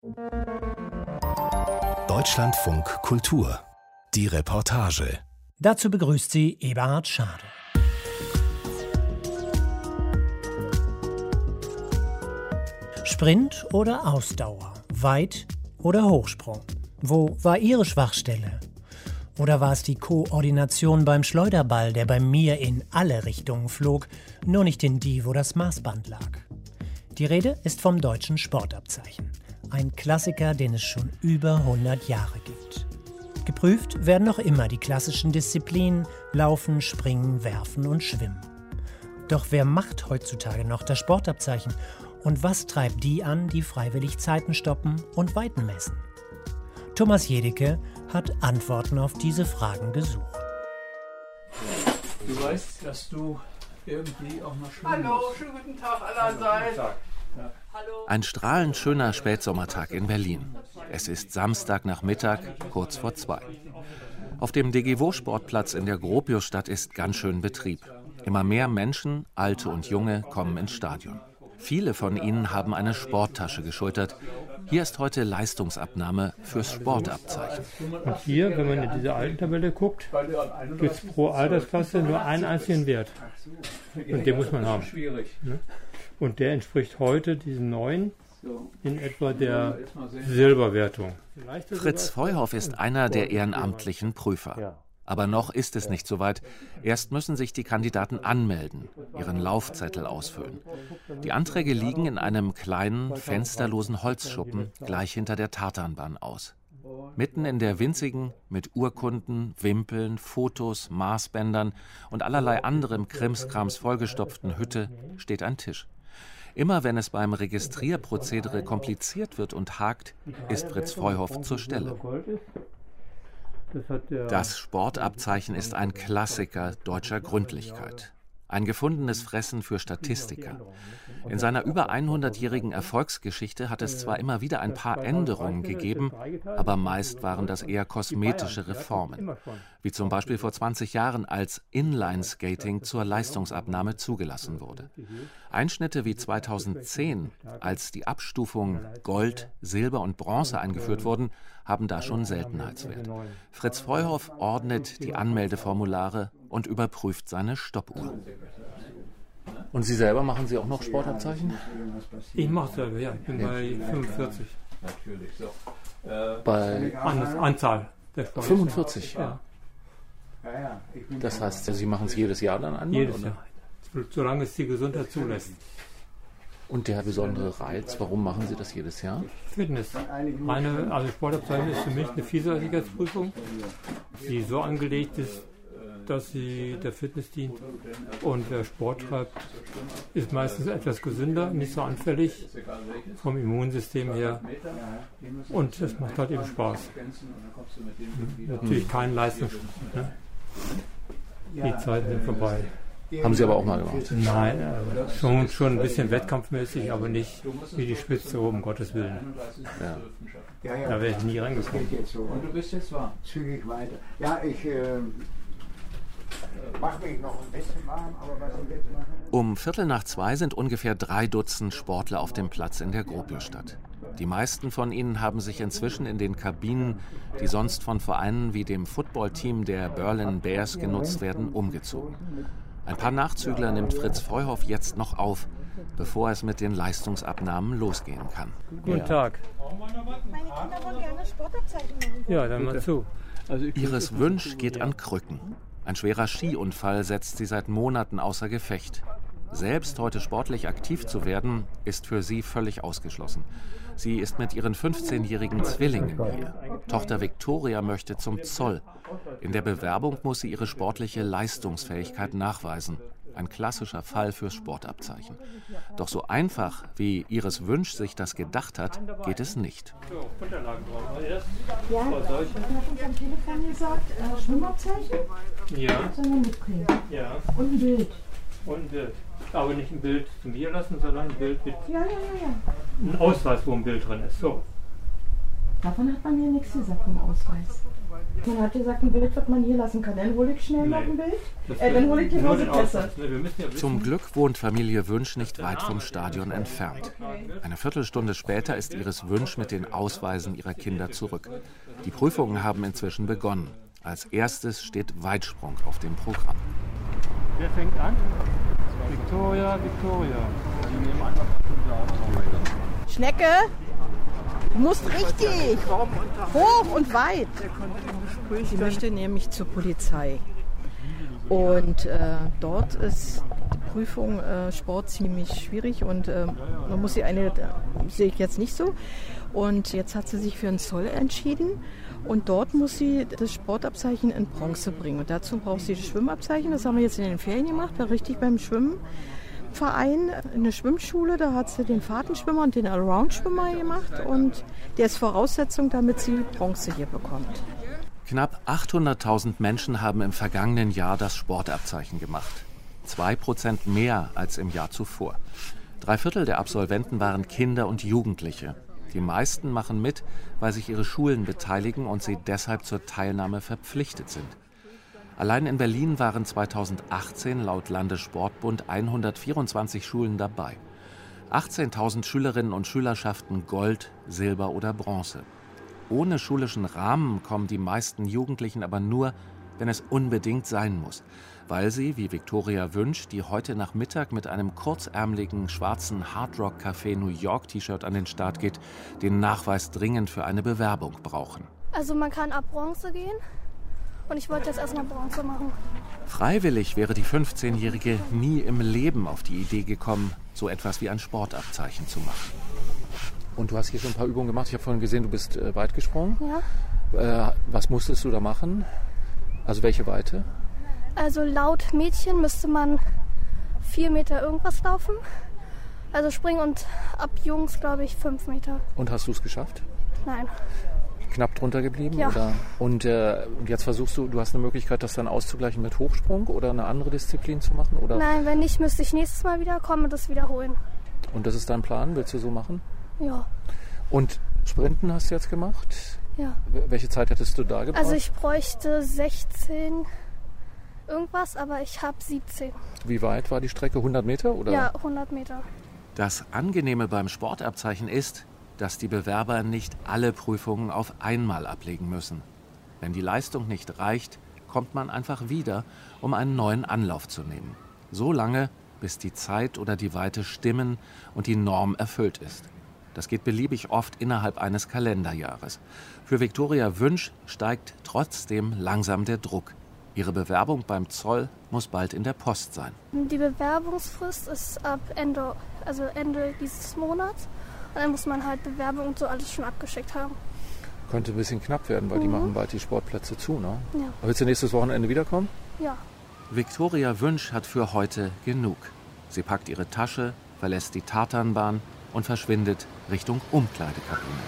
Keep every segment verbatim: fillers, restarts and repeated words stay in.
Deutschlandfunk Kultur. Die Reportage. Dazu begrüßt sie Eberhard Schade. Sprint oder Ausdauer? Weit oder Hochsprung? Wo war Ihre Schwachstelle? Oder war es die Koordination beim Schleuderball, der bei mir in alle Richtungen flog, nur nicht in die, wo das Maßband lag? Die Rede ist vom deutschen Sportabzeichen. Ein Klassiker, den es schon über hundert Jahre gibt. Geprüft werden noch immer die klassischen Disziplinen Laufen, Springen, Werfen und Schwimmen. Doch wer macht heutzutage noch das Sportabzeichen? Und was treibt die an, die freiwillig Zeiten stoppen und Weiten messen? Thomas Jedicke hat Antworten auf diese Fragen gesucht. Du weißt, dass du irgendwie auch noch schwimmen Hallo, musst. schönen guten Tag allerseits. Ja. Ein strahlend schöner Spätsommertag in Berlin. Es ist Samstagnachmittag, kurz vor zwei. Auf dem D G W-Sportplatz in der Gropiusstadt ist ganz schön Betrieb. Immer mehr Menschen, Alte und Junge, kommen ins Stadion. Viele von ihnen haben eine Sporttasche geschultert. Hier ist heute Leistungsabnahme fürs Sportabzeichen. Und hier, wenn man in diese alten Tabelle guckt, gibt es pro Altersklasse nur einen einzigen Wert. Und den muss man haben. Und der entspricht heute diesem neuen in etwa der Silberwertung. Fritz Feuhoff ist einer der ehrenamtlichen Prüfer. Aber noch ist es nicht soweit. Erst müssen sich die Kandidaten anmelden, ihren Laufzettel ausfüllen. Die Anträge liegen in einem kleinen, fensterlosen Holzschuppen gleich hinter der Tatanbahn aus. Mitten in der winzigen, mit Urkunden, Wimpeln, Fotos, Maßbändern und allerlei anderem Krimskrams vollgestopften Hütte steht ein Tisch. Immer wenn es beim Registrierprozedere kompliziert wird und hakt, ist Fritz Feuhoff zur Stelle. Das Sportabzeichen ist ein Klassiker deutscher Gründlichkeit. Ein gefundenes Fressen für Statistiker. In seiner über hundertjährigen Erfolgsgeschichte hat es zwar immer wieder ein paar Änderungen gegeben, aber meist waren das eher kosmetische Reformen. Wie zum Beispiel vor zwanzig Jahren, als Inline-Skating zur Leistungsabnahme zugelassen wurde. Einschnitte wie zweitausendzehn, als die Abstufungen Gold, Silber und Bronze eingeführt wurden, haben da schon Seltenheitswert. Fritz Feuhoff ordnet die Anmeldeformulare und überprüft seine Stoppuhr. Und Sie selber, machen Sie auch noch Sportabzeichen? Ich mache selber, ja. Ich bin bei fünfundvierzig. Bei An Anzahl der Sportarten. fünfundvierzig? Ja. Das heißt, Sie machen es jedes Jahr dann einmal? Jedes oder? Jahr. Solange es die Gesundheit zulässt. Und der besondere Reiz, warum machen Sie das jedes Jahr? Fitness. Meine, also Sportabzeichen ist für mich eine Vielseitigkeitsprüfung, die so angelegt ist, dass sie der Fitness dient. Und wer Sport treibt, ist meistens etwas gesünder, nicht so anfällig vom Immunsystem her. Und es macht halt eben Spaß. Natürlich kein Leistungssport. Ne? Die Zeiten sind vorbei. Haben Sie aber auch mal gemacht? Nein, äh, schon, schon ein bisschen wettkampfmäßig, aber nicht wie die Spitze oben, um Gottes Willen. Ja. Da wäre ich nie reingekommen. Und du bist jetzt warm. Zügig weiter. Ja, ich äh, mache mich noch ein bisschen warm, aber was ich jetzt mache... Um Viertel nach zwei sind ungefähr drei Dutzend Sportler auf dem Platz in der Gropiusstadt. Die meisten von ihnen haben sich inzwischen in den Kabinen, die sonst von Vereinen wie dem Footballteam der Berlin Bears genutzt werden, umgezogen. Ein paar Nachzügler nimmt Fritz Feuhoff jetzt noch auf, bevor es mit den Leistungsabnahmen losgehen kann. Guten Tag. Meine Kinder wollen gerne Sportabzeichen machen. Ja, dann mal zu. Also Iris Wünsch geht an Krücken. Ein schwerer Skiunfall setzt sie seit Monaten außer Gefecht. Selbst heute sportlich aktiv zu werden, ist für sie völlig ausgeschlossen. Sie ist mit ihren fünfzehnjährigen Zwillingen hier. Tochter Viktoria möchte zum Zoll. In der Bewerbung muss sie ihre sportliche Leistungsfähigkeit nachweisen. Ein klassischer Fall fürs Sportabzeichen. Doch so einfach, wie Iris Wünsch sich das gedacht hat, geht es nicht. Ja, hat er uns am Telefon gesagt, äh, Schwimmabzeichen? Ja. Sollen wir mitbringen? Ja. Und ein Bild. Und ein Bild. Aber nicht ein Bild zu mir lassen, sondern ein Bild mit Ja, ja, ja, ja. einem Ausweis, wo ein Bild drin ist. So. Davon hat man mir nichts gesagt im Ausweis. Man hat gesagt, ein Bild wird man hier lassen können. Dann hole ich schnell nee. noch ein Bild. Äh, dann hole ich die Hosenpässe. Zum Glück wohnt Familie Wünsch nicht weit vom Stadion entfernt. Eine Viertelstunde später ist Iris Wünsch mit den Ausweisen ihrer Kinder zurück. Die Prüfungen haben inzwischen begonnen. Als erstes steht Weitsprung auf dem Programm. Wer fängt an? Victoria, Victoria. Schnecke, du musst richtig hoch und weit. Ich möchte nämlich zur Polizei. Und äh, dort ist die Prüfung äh, Sport ziemlich schwierig und äh, man muss sie eine, äh, sehe ich jetzt nicht so. Und jetzt hat sie sich für einen Zoll entschieden. Und dort muss sie das Sportabzeichen in Bronze bringen. Und dazu braucht sie das Schwimmabzeichen. Das haben wir jetzt in den Ferien gemacht, war richtig beim Schwimmverein, in der Schwimmschule. Da hat sie den Fahrtenschwimmer und den Allround-Schwimmer gemacht. Und der ist Voraussetzung, damit sie Bronze hier bekommt. Knapp achthunderttausend Menschen haben im vergangenen Jahr das Sportabzeichen gemacht. Zwei Prozent mehr als im Jahr zuvor. Drei Viertel der Absolventen waren Kinder und Jugendliche. Die meisten machen mit, weil sich ihre Schulen beteiligen und sie deshalb zur Teilnahme verpflichtet sind. Allein in Berlin waren zweitausendachtzehn laut Landessportbund hundertvierundzwanzig Schulen dabei. achtzehntausend Schülerinnen und Schüler schafften Gold, Silber oder Bronze. Ohne schulischen Rahmen kommen die meisten Jugendlichen aber nur, wenn es unbedingt sein muss, weil sie, wie Victoria Wünsch, die heute Nachmittag mit einem kurzärmeligen schwarzen Hardrock-Café New York-T-Shirt an den Start geht, den Nachweis dringend für eine Bewerbung brauchen. Also man kann ab Bronze gehen und ich wollte jetzt erstmal Bronze machen. Freiwillig wäre die fünfzehnjährige nie im Leben auf die Idee gekommen, so etwas wie ein Sportabzeichen zu machen. Und du hast hier schon ein paar Übungen gemacht. Ich habe vorhin gesehen, du bist äh, weit gesprungen. Ja. Äh, was musstest du da machen? Also welche Weite? Also laut Mädchen müsste man vier Meter irgendwas laufen. Also springen und ab Jungs, glaube ich, fünf Meter. Und hast du es geschafft? Nein. Knapp drunter geblieben? Ja. Oder? Und, äh, und jetzt versuchst du, du hast eine Möglichkeit, das dann auszugleichen mit Hochsprung oder eine andere Disziplin zu machen? Oder? Nein, wenn nicht, müsste ich nächstes Mal wieder kommen und das wiederholen. Und das ist dein Plan? Willst du so machen? Ja. Und Sprinten hast du jetzt gemacht? Ja. Welche Zeit hättest du da gebraucht? Also ich bräuchte sechzehn irgendwas, aber ich habe siebzehn. Wie weit war die Strecke? hundert Meter? Oder? Ja, hundert Meter. Das Angenehme beim Sportabzeichen ist, dass die Bewerber nicht alle Prüfungen auf einmal ablegen müssen. Wenn die Leistung nicht reicht, kommt man einfach wieder, um einen neuen Anlauf zu nehmen. So lange, bis die Zeit oder die Weite stimmen und die Norm erfüllt ist. Das geht beliebig oft innerhalb eines Kalenderjahres. Für Victoria Wünsch steigt trotzdem langsam der Druck. Ihre Bewerbung beim Zoll muss bald in der Post sein. Die Bewerbungsfrist ist ab Ende, also Ende dieses Monats. Und dann muss man halt Bewerbung und so alles schon abgeschickt haben. Könnte ein bisschen knapp werden, weil mhm. die machen bald die Sportplätze zu, ne? Ja. Willst du nächstes Wochenende wiederkommen? Ja. Victoria Wünsch hat für heute genug. Sie packt ihre Tasche, verlässt die Tatanbahn und verschwindet Richtung Umkleidekabine.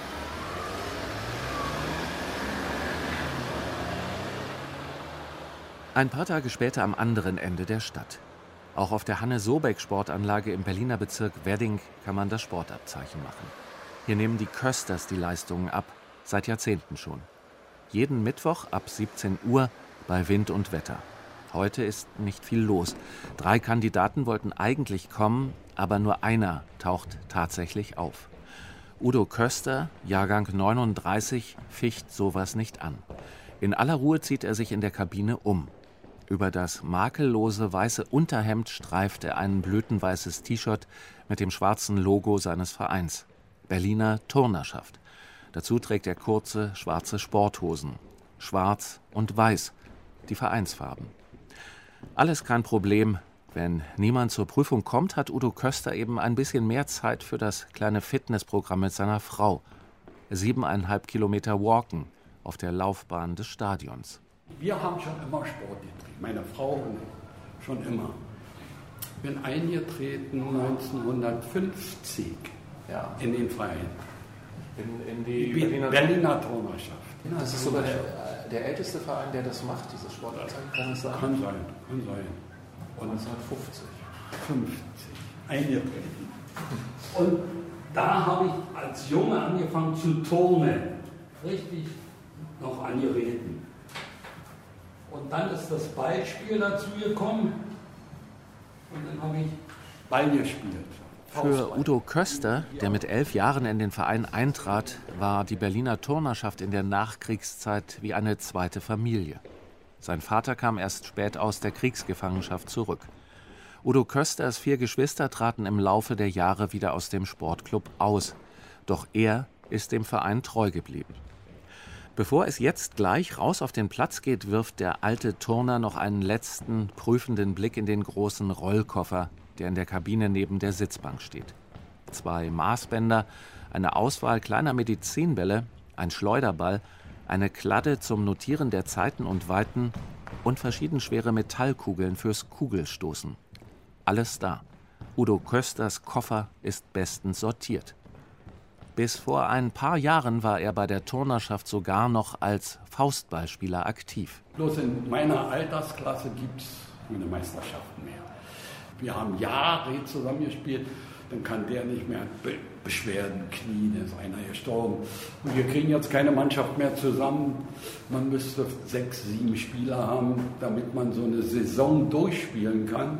Ein paar Tage später am anderen Ende der Stadt. Auch auf der Hanne-Sobeck-Sportanlage im Berliner Bezirk Wedding kann man das Sportabzeichen machen. Hier nehmen die Kösters die Leistungen ab, seit Jahrzehnten schon. Jeden Mittwoch ab siebzehn Uhr bei Wind und Wetter. Heute ist nicht viel los. Drei Kandidaten wollten eigentlich kommen, aber nur einer taucht tatsächlich auf. Udo Köster, Jahrgang neununddreißig, ficht sowas nicht an. In aller Ruhe zieht er sich in der Kabine um. Über das makellose weiße Unterhemd streift er ein blütenweißes T-Shirt mit dem schwarzen Logo seines Vereins, Berliner Turnerschaft. Dazu trägt er kurze, schwarze Sporthosen, schwarz und weiß, die Vereinsfarben. Alles kein Problem. Wenn niemand zur Prüfung kommt, hat Udo Köster eben ein bisschen mehr Zeit für das kleine Fitnessprogramm mit seiner Frau. Siebeneinhalb Kilometer Walken auf der Laufbahn des Stadions. Wir haben schon immer Sport getrieben, meine Frau schon immer. Bin eingetreten neunzehnhundertfünfzig ja. in den Verein. In, in die Berliner, Berliner Turnerschaft. Das ist sogar der, der älteste Verein, der das macht, dieses Sportabzeichen, kann es sein? Kann sein, kann sein. Und neunzehnhundertfünfzig. fünfzig, eingetreten. Und da habe ich als Junge angefangen zu turnen. richtig noch angeritten. Und dann ist das Ballspiel dazu gekommen und dann habe ich Ball gespielt. Für Udo Köster, der mit elf Jahren in den Verein eintrat, war die Berliner Turnerschaft in der Nachkriegszeit wie eine zweite Familie. Sein Vater kam erst spät aus der Kriegsgefangenschaft zurück. Udo Kösters vier Geschwister traten im Laufe der Jahre wieder aus dem Sportclub aus. Doch er ist dem Verein treu geblieben. Bevor es jetzt gleich raus auf den Platz geht, wirft der alte Turner noch einen letzten, prüfenden Blick in den großen Rollkoffer, der in der Kabine neben der Sitzbank steht. Zwei Maßbänder, eine Auswahl kleiner Medizinbälle, ein Schleuderball, eine Kladde zum Notieren der Zeiten und Weiten und verschiedenschwere Metallkugeln fürs Kugelstoßen. Alles da. Udo Kösters Koffer ist bestens sortiert. Bis vor ein paar Jahren war er bei der Turnerschaft sogar noch als Faustballspieler aktiv. Bloß in meiner Altersklasse gibt es keine Meisterschaften mehr. Wir haben Jahre zusammengespielt, dann kann der nicht mehr Be Beschwerden, Knie, da ist einer gestorben. Und wir kriegen jetzt keine Mannschaft mehr zusammen. Man müsste sechs, sieben Spieler haben, damit man so eine Saison durchspielen kann.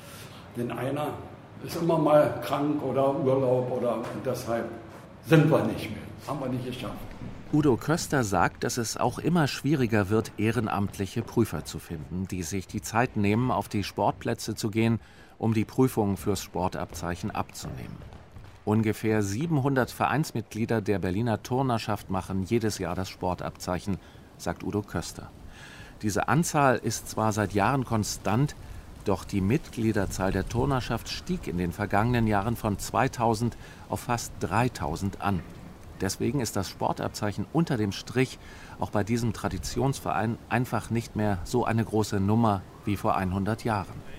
Denn einer ist immer mal krank oder Urlaub oder und deshalb sind wir nicht mehr. Das haben wir nicht geschafft. Udo Köster sagt, dass es auch immer schwieriger wird, ehrenamtliche Prüfer zu finden, die sich die Zeit nehmen, auf die Sportplätze zu gehen, um die Prüfungen fürs Sportabzeichen abzunehmen. Ungefähr siebenhundert Vereinsmitglieder der Berliner Turnerschaft machen jedes Jahr das Sportabzeichen, sagt Udo Köster. Diese Anzahl ist zwar seit Jahren konstant, doch die Mitgliederzahl der Turnerschaft stieg in den vergangenen Jahren von zweitausend auf fast dreitausend an. Deswegen ist das Sportabzeichen unter dem Strich auch bei diesem Traditionsverein einfach nicht mehr so eine große Nummer wie vor hundert Jahren.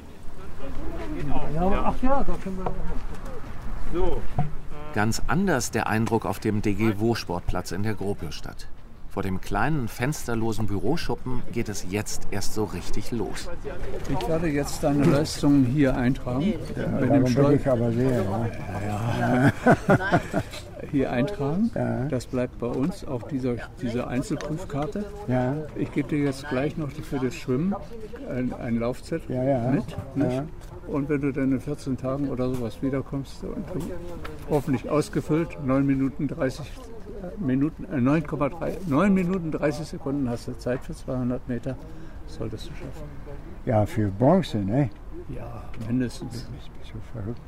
Ganz anders der Eindruck auf dem D G W-Sportplatz in der Gropiusstadt. Vor dem kleinen, fensterlosen Büroschuppen geht es jetzt erst so richtig los. Ich werde jetzt deine Leistungen hier eintragen. Ja, darum bin ich aber sehr. Ja. Ja. Hier eintragen. Ja. Das bleibt bei uns auf dieser, dieser Einzelprüfkarte. Ja. Ich gebe dir jetzt gleich noch für das Schwimmen ein, ein Laufzettel ja, ja. mit. Nicht? Ja. Und wenn du dann in vierzehn Tagen oder sowas wiederkommst und hoffentlich ausgefüllt, neun Minuten dreißig Minuten, äh, neun Minuten dreißig Sekunden hast du Zeit für zweihundert Meter, solltest du schaffen. Ja, für Bronze, ne? Ja, mindestens. Ich bin so verrückt.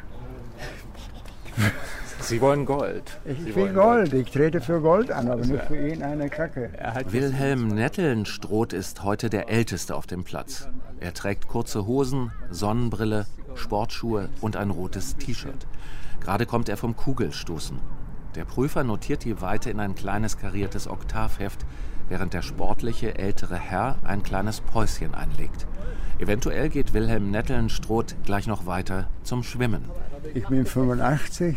Sie wollen Gold. Ich Sie will Gold. Gold. Ich trete für Gold an, aber nicht für ihn eine Kacke. Wilhelm Nettelnstroth ist heute der Älteste auf dem Platz. Er trägt kurze Hosen, Sonnenbrille, Sportschuhe und ein rotes T-Shirt. Gerade kommt er vom Kugelstoßen. Der Prüfer notiert die Weite in ein kleines kariertes Oktavheft, während der sportliche ältere Herr ein kleines Päuschen einlegt. Eventuell geht Wilhelm Nettelnstroth gleich noch weiter zum Schwimmen. Ich bin fünfundachtzig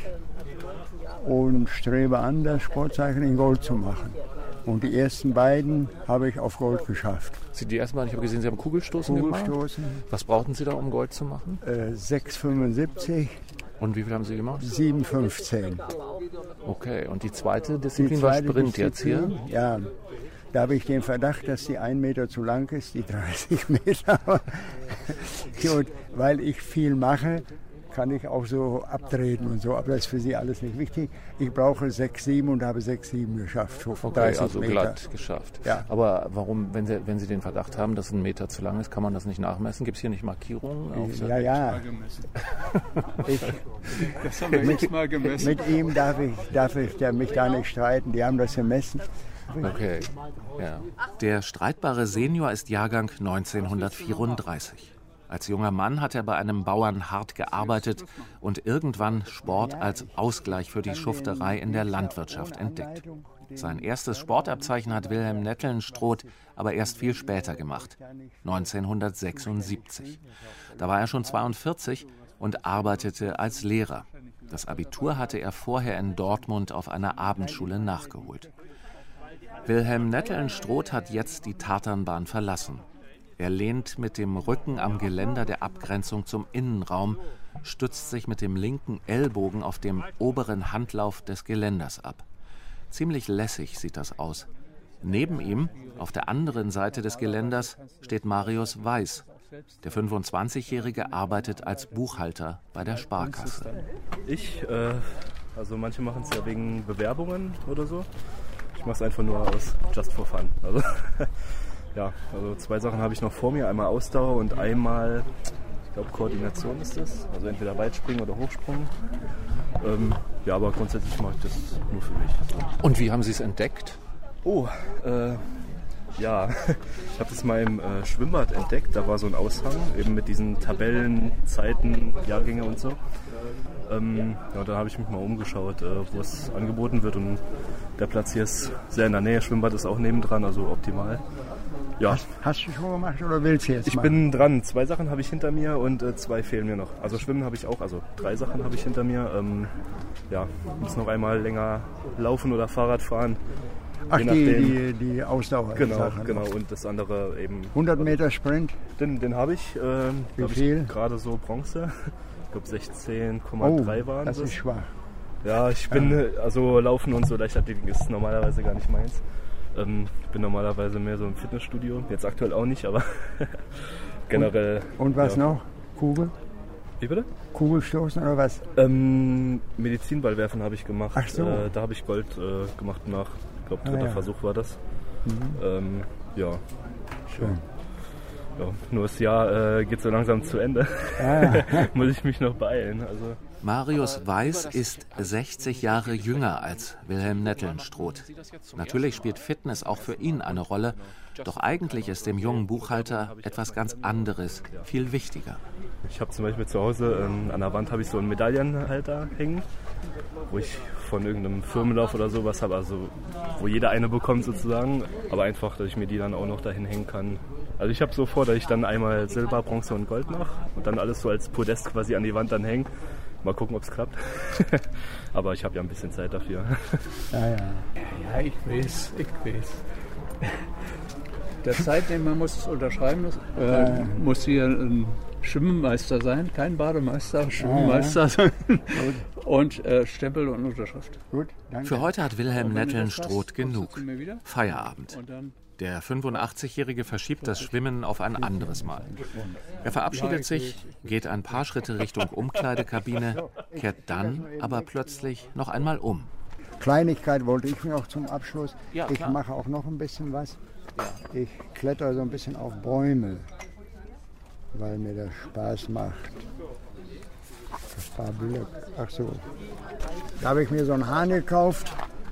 und strebe an, das Sportzeichen in Gold zu machen. Und die ersten beiden habe ich auf Gold geschafft. Sie die ersten beiden, ich habe gesehen, Sie haben Kugelstoßen, Kugelstoßen gemacht. Was brauchten Sie da, um Gold zu machen? Äh, sechs Komma fünfundsiebzig. Und wie viel haben Sie gemacht? sieben Komma fünfzehn. Okay, und die zweite Disziplin die zweite war Sprint Disziplin, jetzt hier? Ja, da habe ich den Verdacht, dass die ein Meter zu lang ist, die dreißig Meter. Und weil ich viel mache, kann ich auch so abtreten und so, aber das ist für Sie alles nicht wichtig. Ich brauche sechs Komma sieben und habe sechs Komma sieben geschafft. Okay, also Meter. Glatt geschafft. Ja. Aber warum, wenn Sie, wenn Sie den Verdacht haben, dass ein Meter zu lang ist, kann man das nicht nachmessen? Gibt es hier nicht Markierungen? Auf ja, ja. Ich, das haben wir mit, jetzt mal gemessen. Mit ihm darf ich, darf ich mich da nicht streiten, die haben das gemessen. Okay, ja. Der streitbare Senior ist Jahrgang neunzehnhundertvierunddreißig. Als junger Mann hat er bei einem Bauern hart gearbeitet und irgendwann Sport als Ausgleich für die Schufterei in der Landwirtschaft entdeckt. Sein erstes Sportabzeichen hat Wilhelm Nettelnstroth aber erst viel später gemacht, neunzehnhundertsechsundsiebzig. Da war er schon zweiundvierzig und arbeitete als Lehrer. Das Abitur hatte er vorher in Dortmund auf einer Abendschule nachgeholt. Wilhelm Nettelnstroth hat jetzt die Tatanbahn verlassen. Er lehnt mit dem Rücken am Geländer der Abgrenzung zum Innenraum, stützt sich mit dem linken Ellbogen auf dem oberen Handlauf des Geländers ab. Ziemlich lässig sieht das aus. Neben ihm, auf der anderen Seite des Geländers, steht Marius Weiß. Der fünfundzwanzigjährige arbeitet als Buchhalter bei der Sparkasse. Ich, äh, also manche machen es ja wegen Bewerbungen oder so. Ich mache es einfach nur aus, just for fun. Also, ja, also zwei Sachen habe ich noch vor mir. Einmal Ausdauer und einmal, ich glaube, Koordination ist das. Also entweder Weitspringen oder Hochsprung. Ähm, ja, aber grundsätzlich mache ich das nur für mich. Und wie haben Sie es entdeckt? Oh, äh, ja, ich habe das mal im äh, Schwimmbad entdeckt. Da war so ein Aushang, eben mit diesen Tabellen, Zeiten, Jahrgänge und so. Ähm, ja, da habe ich mich mal umgeschaut, äh, wo es angeboten wird. Und der Platz hier ist sehr in der Nähe. Schwimmbad ist auch nebendran, also optimal. Ja. Hast, hast du schon gemacht oder willst du jetzt Ich mal? bin dran. Zwei Sachen habe ich hinter mir und äh, zwei fehlen mir noch. Also Schwimmen habe ich auch, also drei Sachen habe ich hinter mir. Ähm, ja, muss noch einmal länger laufen oder Fahrrad fahren. Ach, die, die, die Ausdauer. Genau, genau. Und das andere eben. hundert Meter Sprint? Den, den habe ich. Ähm, Wie viel? Gerade so Bronze. Ich glaube sechzehn Komma drei oh, waren das das. ist schwach. Ja, ich bin, ja. also Laufen und so Leichtathletik ist normalerweise gar nicht meins. Ähm, ich bin normalerweise mehr so im Fitnessstudio. Jetzt aktuell auch nicht, aber generell. Und, und was ja. noch? Kugel? Wie bitte? Kugelstoßen oder was? Ähm, Medizinballwerfen habe ich gemacht. Ach so. Äh, da habe ich Gold äh, gemacht nach, ich glaube, dritter ah, ja. Versuch war das. Mhm. Ähm, ja. Schön. Ja, nur das Jahr äh, geht so langsam zu Ende. Ah. Muss ich mich noch beeilen. Also. Marius Weiß ist sechzig Jahre jünger als Wilhelm Nettelnstroth. Natürlich spielt Fitness auch für ihn eine Rolle, doch eigentlich ist dem jungen Buchhalter etwas ganz anderes viel wichtiger. Ich habe zum Beispiel zu Hause ähm, an der Wand habe ich so einen Medaillenhalter hängen, wo ich von irgendeinem Firmenlauf oder sowas habe, also wo jeder eine bekommt sozusagen, aber einfach, dass ich mir die dann auch noch dahin hängen kann. Also ich habe so vor, dass ich dann einmal Silber, Bronze und Gold mache und dann alles so als Podest quasi an die Wand dann hängen. Mal gucken, ob es klappt. Aber ich habe ja ein bisschen Zeit dafür. Ja, ja. Ja, ich weiß, ich weiß. Der Zeitnehmer muss es unterschreiben, äh, muss hier ein Schwimmmeister sein, kein Bademeister, Schwimmmeister sein. Und äh, Stempel und Unterschrift. Gut, danke. Für heute hat Wilhelm Nettelnstroth genug. Feierabend. Der fünfundachtzigjährige verschiebt das Schwimmen auf ein anderes Mal. Er verabschiedet sich, geht ein paar Schritte Richtung Umkleidekabine, kehrt dann aber plötzlich noch einmal um. Kleinigkeit wollte ich noch zum Abschluss. Ja, ich klar. mache auch noch ein bisschen was. Ich kletter so ein bisschen auf Bäume, weil mir das Spaß macht. Das war Glück. Ach so. Da habe ich mir so einen Hahn gekauft,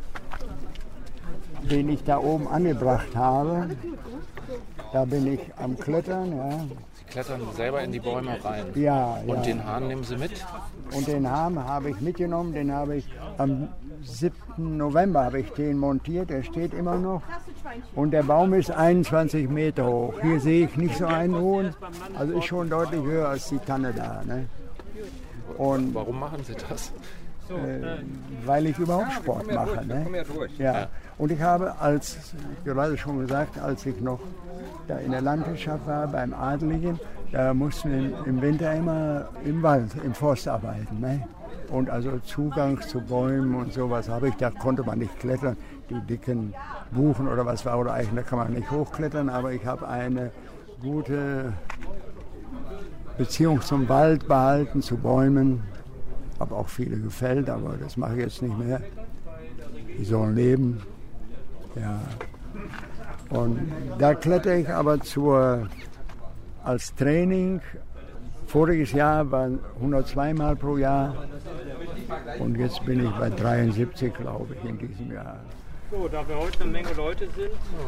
den ich da oben angebracht habe. Da bin ich am Klettern. Ja. Sie klettern selber in die Bäume rein. Ja, Und ja. den Hahn nehmen Sie mit? Und den Hahn habe ich mitgenommen. Den habe ich am siebten November habe ich den montiert. Der steht immer noch. Und der Baum ist einundzwanzig Meter hoch. Hier sehe ich nicht so einen hohen. Also ist schon deutlich höher als die Tanne da. Ne? Und warum machen Sie das? Äh, weil ich überhaupt Sport mache. Ne? Ja. Und ich habe, als, gerade schon gesagt, als ich noch da in der Landwirtschaft war, beim Adligen, da mussten wir im Winter immer im Wald, im Forst arbeiten. Ne? Und also Zugang zu Bäumen und sowas habe ich, da konnte man nicht klettern. Die dicken Buchen oder was war, oder Eichen, da kann man nicht hochklettern, aber ich habe eine gute Beziehung zum Wald behalten, zu Bäumen. Habe auch viele gefällt, aber das mache ich jetzt nicht mehr. Die sollen leben. Ja. Und da kletter ich aber zur, als Training. Voriges Jahr waren hundertzwei Mal pro Jahr. Und jetzt bin ich bei dreiundsiebzig, glaube ich, in diesem Jahr. So, da wir heute eine Menge Leute sind,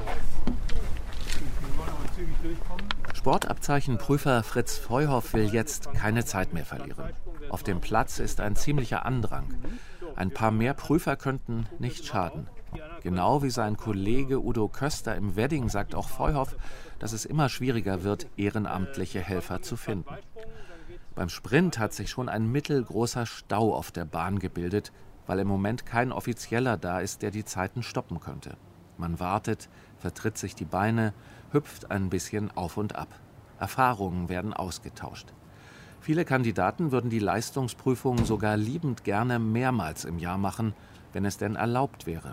Sportabzeichenprüfer Fritz Freuhoff will jetzt keine Zeit mehr verlieren. Auf dem Platz ist ein ziemlicher Andrang. Ein paar mehr Prüfer könnten nicht schaden. Genau wie sein Kollege Udo Köster im Wedding sagt auch Freuhoff, dass es immer schwieriger wird, ehrenamtliche Helfer zu finden. Beim Sprint hat sich schon ein mittelgroßer Stau auf der Bahn gebildet, weil im Moment kein Offizieller da ist, der die Zeiten stoppen könnte. Man wartet, vertritt sich die Beine, hüpft ein bisschen auf und ab. Erfahrungen werden ausgetauscht. Viele Kandidaten würden die Leistungsprüfung sogar liebend gerne mehrmals im Jahr machen, wenn es denn erlaubt wäre.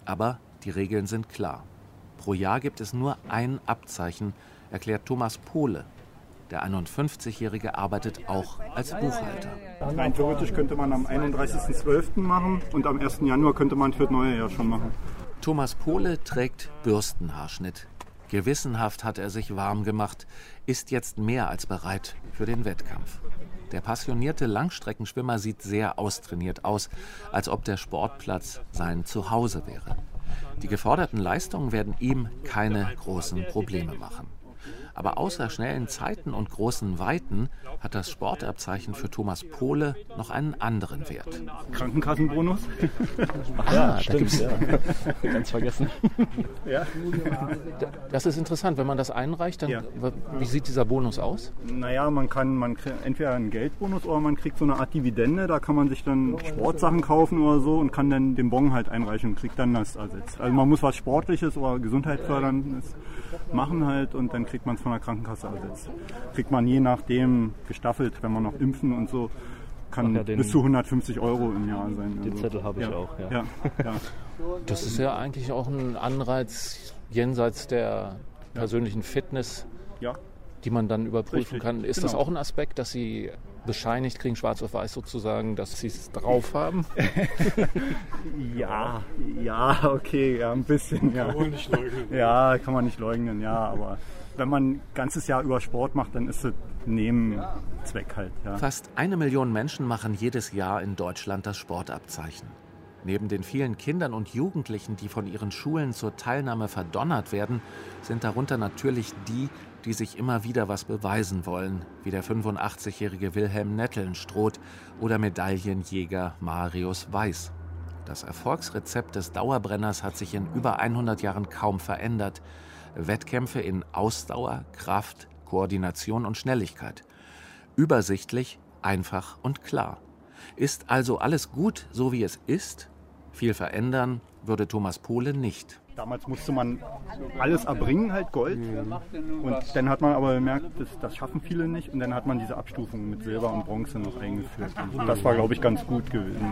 Aber die Regeln sind klar. Pro Jahr gibt es nur ein Abzeichen, erklärt Thomas Pohle. Der einundfünfzigjährige arbeitet auch als Buchhalter. Rein theoretisch könnte man am einunddreißigsten zwölften machen und am ersten Januar könnte man für das neue Jahr schon machen. Thomas Pohle trägt Bürstenhaarschnitt. Gewissenhaft hat er sich warm gemacht, ist jetzt mehr als bereit für den Wettkampf. Der passionierte Langstreckenschwimmer sieht sehr austrainiert aus, als ob der Sportplatz sein Zuhause wäre. Die geforderten Leistungen werden ihm keine großen Probleme machen. Aber außer schnellen Zeiten und großen Weiten hat das Sportabzeichen für Thomas Pohle noch einen anderen Wert. Krankenkassenbonus? Ah, ja, stimmt. Ja. Ganz vergessen. Ja. Das ist interessant, wenn man das einreicht, dann ja. Wie sieht dieser Bonus aus? Naja, man kann man kriegt entweder einen Geldbonus oder man kriegt so eine Art Dividende, da kann man sich dann Sportsachen kaufen oder so und kann dann den Bon halt einreichen und kriegt dann das ersetzt. Also man muss was Sportliches oder gesundheitsförderndes machen halt und dann kriegt man es von der Krankenkasse ersetzt. Kriegt man je nachdem gestaffelt, wenn man noch impfen und so, kann ja, bis zu hundertfünfzig Euro im Jahr sein. Den also, Zettel habe ich ja, auch, ja. Ja, ja. Das ist ja eigentlich auch ein Anreiz jenseits der persönlichen Fitness, ja. die man dann überprüfen Richtig. kann. Ist genau. das auch ein Aspekt, dass Sie bescheinigt kriegen, schwarz auf weiß sozusagen, dass Sie es drauf haben? ja, ja, okay, ja, ein bisschen. Ja. Kann man nicht leugnen. Ja, kann man nicht leugnen, ja, aber wenn man ein ganzes Jahr über Sport macht, dann ist es Nebenzweck halt. Ja. Fast eine Million Menschen machen jedes Jahr in Deutschland das Sportabzeichen. Neben den vielen Kindern und Jugendlichen, die von ihren Schulen zur Teilnahme verdonnert werden, sind darunter natürlich die, die sich immer wieder was beweisen wollen, wie der fünfundachtzigjährige Wilhelm Nettelstroth oder Medaillenjäger Marius Weiß. Das Erfolgsrezept des Dauerbrenners hat sich in über hundert Jahren kaum verändert. Wettkämpfe in Ausdauer, Kraft, Koordination und Schnelligkeit. Übersichtlich, einfach und klar. Ist also alles gut, so wie es ist? Viel verändern würde Thomas Pohle nicht. Damals musste man alles erbringen, halt Gold. Und dann hat man aber gemerkt, das, das schaffen viele nicht. Und dann hat man diese Abstufung mit Silber und Bronze noch eingeführt. Und das war, glaube ich, ganz gut gewesen,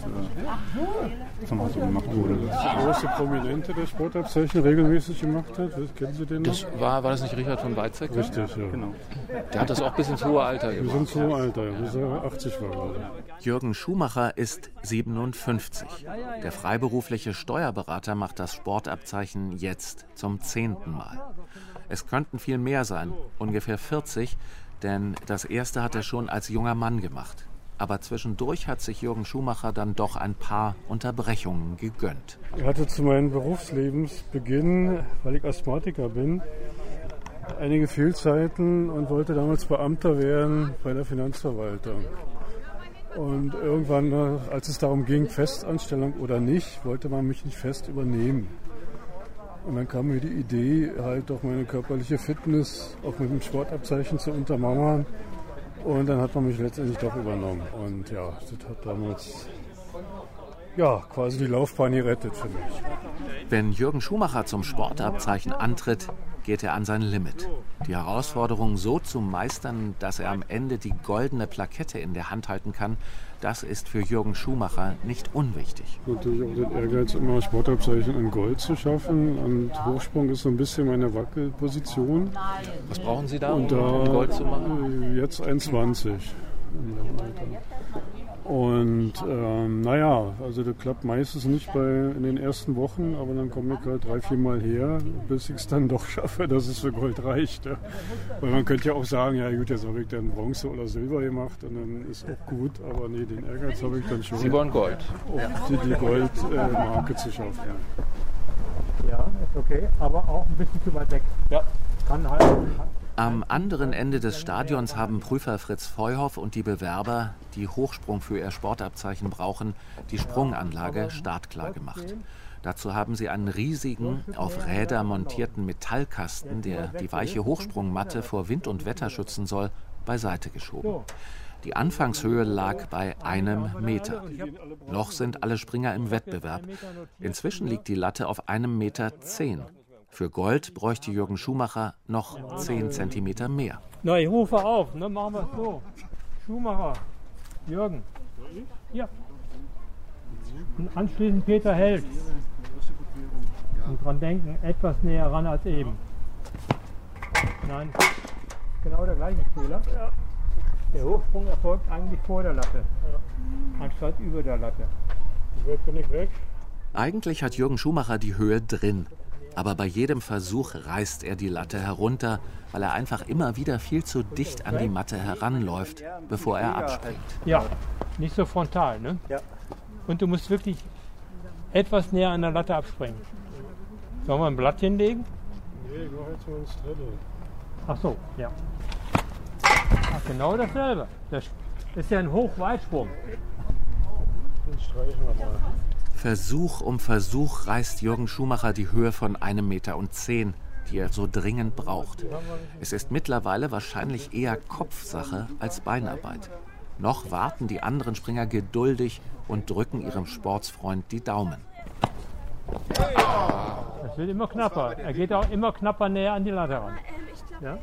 dass das mal so gemacht wurde. Der große Prominente, der Sportabzeichen regelmäßig gemacht hat, kennen Sie den noch? Das war, war das nicht Richard von Weizsäcker? Richtig, ja. Genau. Der hat das auch bis ins hohe Alter gemacht. Bis ins hohe Alter, bis er achtzig war, glaube ich. Jürgen Schumacher ist siebenundfünfzig. Der freiberufliche Steuerberater macht das Sportabzeichen jetzt zum zehnten Mal. Es könnten viel mehr sein, ungefähr vierzig, denn das erste hat er schon als junger Mann gemacht. Aber zwischendurch hat sich Jürgen Schumacher dann doch ein paar Unterbrechungen gegönnt. Ich hatte zu meinem Berufslebensbeginn, weil ich Asthmatiker bin, einige Fehlzeiten und wollte damals Beamter werden bei der Finanzverwaltung. Und irgendwann, als es darum ging, Festanstellung oder nicht, wollte man mich nicht fest übernehmen. Und dann kam mir die Idee, halt doch meine körperliche Fitness auch mit dem Sportabzeichen zu untermauern. Und dann hat man mich letztendlich doch übernommen. Und ja, das hat damals ja, quasi die Laufbahn gerettet für mich. Wenn Jürgen Schumacher zum Sportabzeichen antritt, geht er an sein Limit. Die Herausforderung so zu meistern, dass er am Ende die goldene Plakette in der Hand halten kann, das ist für Jürgen Schumacher nicht unwichtig. Natürlich auch den Ehrgeiz, immer Sportabzeichen in Gold zu schaffen. Und Hochsprung ist so ein bisschen meine Wackelposition. Was brauchen Sie da, um Und da, Gold zu machen? Jetzt eins zwanzig. Und ähm, naja, also das klappt meistens nicht bei, in den ersten Wochen, aber dann komme ich halt drei, vier Mal her, bis ich es dann doch schaffe, dass es für Gold reicht. Ja. Weil man könnte ja auch sagen, ja gut, jetzt habe ich dann Bronze oder Silber gemacht und dann ist auch gut, aber nee, den Ehrgeiz habe ich dann schon. Sie wollen Gold. Auch die, die Goldmarke äh, zu schaffen. Ja. Ja, ist okay, aber auch ein bisschen zu weit weg. Ja. Kann halt. Am anderen Ende des Stadions haben Prüfer Fritz Feuhoff und die Bewerber, die Hochsprung für ihr Sportabzeichen brauchen, die Sprunganlage startklar gemacht. Dazu haben sie einen riesigen, auf Räder montierten Metallkasten, der die weiche Hochsprungmatte vor Wind und Wetter schützen soll, beiseite geschoben. Die Anfangshöhe lag bei einem Meter. Noch sind alle Springer im Wettbewerb. Inzwischen liegt die Latte auf einem Meter zehn. Für Gold bräuchte Jürgen Schumacher noch zehn Zentimeter mehr. Na, ich rufe auf, ne, machen wir es so. Schumacher, Jürgen, hier. Und anschließend Peter Held. dran denken, etwas näher ran als eben. Nein, genau der gleiche Fehler. Ja. Der Hochsprung erfolgt eigentlich vor der Latte, ja. anstatt über der Latte. Jetzt bin ich weg. Eigentlich hat Jürgen Schumacher die Höhe drin. Aber bei jedem Versuch reißt er die Latte herunter, weil er einfach immer wieder viel zu dicht an die Matte heranläuft, bevor er abspringt. Ja, nicht so frontal, ne? Ja. Und du musst wirklich etwas näher an der Latte abspringen. Sollen wir ein Blatt hinlegen? Nee, ich mache jetzt mal ins Dritte. Ach so, ja. Ach, genau dasselbe. Das ist ja ein Hochweitsprung. Den streichen wir mal. Versuch um Versuch reißt Jürgen Schumacher die Höhe von einem Meter und zehn, die er so dringend braucht. Es ist mittlerweile wahrscheinlich eher Kopfsache als Beinarbeit. Noch warten die anderen Springer geduldig und drücken ihrem Sportsfreund die Daumen. Das wird immer knapper. Er geht auch immer knapper näher an die Latte ran. Ja?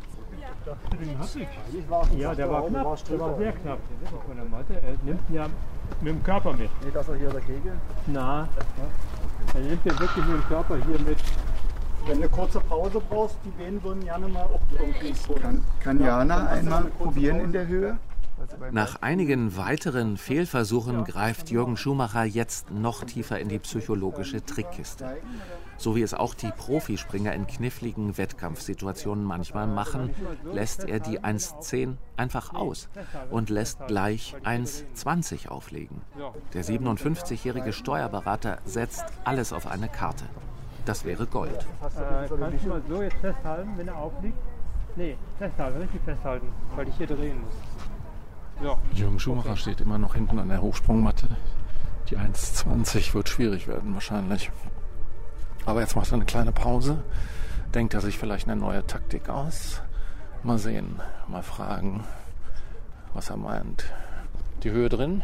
Ja, der war knapp. Der war sehr knapp. Von der Matte. Er nimmt ja mit dem Körper mit. Nicht, dass er hier dagegen? Na, er nimmt ja wirklich mit dem Körper hier mit. Wenn du eine kurze Pause brauchst, die Beine würden gerne mal ob irgendwie so. Kann, kann Jana einmal probieren in der Höhe? Nach einigen weiteren Fehlversuchen greift Jürgen Schumacher jetzt noch tiefer in die psychologische Trickkiste. So wie es auch die Profispringer in kniffligen Wettkampfsituationen manchmal machen, lässt er die eins zehn einfach aus und lässt gleich eins zwanzig auflegen. Der siebenundfünfzigjährige Steuerberater setzt alles auf eine Karte. Das wäre Gold. Äh, kannst du mal so jetzt festhalten, wenn er aufliegt? Nee, festhalten, richtig festhalten, weil ich hier drehen muss. So. Jürgen Schumacher Okay. steht immer noch hinten an der Hochsprungmatte. Die eins zwanzig wird schwierig werden wahrscheinlich. Aber jetzt macht er eine kleine Pause. Denkt er sich vielleicht eine neue Taktik aus. Mal sehen, mal fragen, was er meint. Die Höhe drin?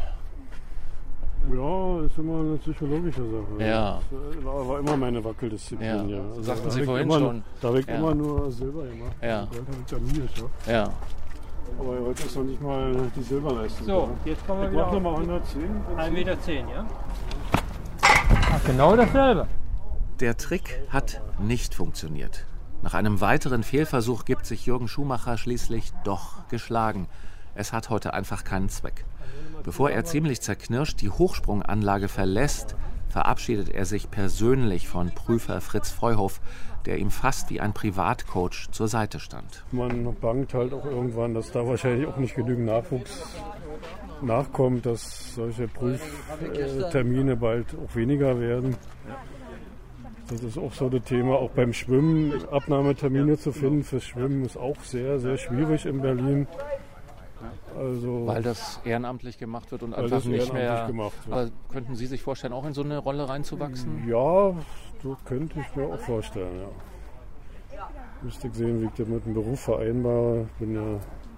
Ja, ist immer eine psychologische Sache. Ja. Das war, war immer meine Wackeldisziplin. Ja. Ja. Also Sagten da Sie hab ich vorhin immer, schon. Da habe ich Ja. immer nur Silber gemacht. Ja. Gold habe ich ja nie geschafft. Ja. Aber heute ist noch nicht mal die Silberleistung. So, jetzt kommen wir ich wieder mach auf. nochmal hundertzehn. ein Meter zehn, ja? Ach, genau dasselbe. Der Trick hat nicht funktioniert. Nach einem weiteren Fehlversuch gibt sich Jürgen Schumacher schließlich doch geschlagen. Es hat heute einfach keinen Zweck. Bevor er ziemlich zerknirscht die Hochsprunganlage verlässt, verabschiedet er sich persönlich von Prüfer Fritz Freuhof, der ihm fast wie ein Privatcoach zur Seite stand. Man bangt halt auch irgendwann, dass da wahrscheinlich auch nicht genügend Nachwuchs nachkommt, dass solche Prüftermine bald auch weniger werden. Das ist auch so das Thema, auch beim Schwimmen Abnahmetermine zu finden fürs Schwimmen ist auch sehr, sehr schwierig in Berlin. Also, weil das ehrenamtlich gemacht wird und weil einfach das nicht mehr. ehrenamtlich gemacht wird. Aber könnten Sie sich vorstellen, auch in so eine Rolle reinzuwachsen? Ja, so könnte ich mir auch vorstellen, ja. Müsste ich sehen, wie ich das mit dem Beruf vereinbare. Bin ja,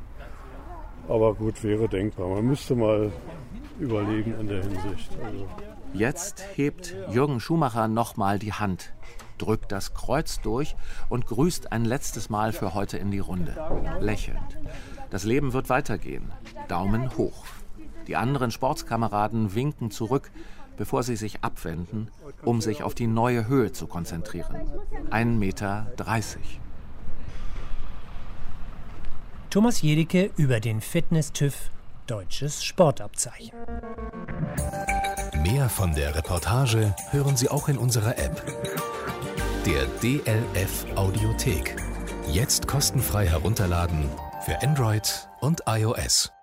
aber gut, wäre denkbar. Man müsste mal überlegen in der Hinsicht. Also. Jetzt hebt Jürgen Schumacher nochmal die Hand, drückt das Kreuz durch und grüßt ein letztes Mal für heute in die Runde, lächelnd. Das Leben wird weitergehen. Daumen hoch. Die anderen Sportskameraden winken zurück, bevor sie sich abwenden, um sich auf die neue Höhe zu konzentrieren. ein Meter dreißig. Thomas Jedicke über den Fitness-TÜV Deutsches Sportabzeichen. Mehr von der Reportage hören Sie auch in unserer App. Der D L F Audiothek. Jetzt kostenfrei herunterladen für Android und iOS.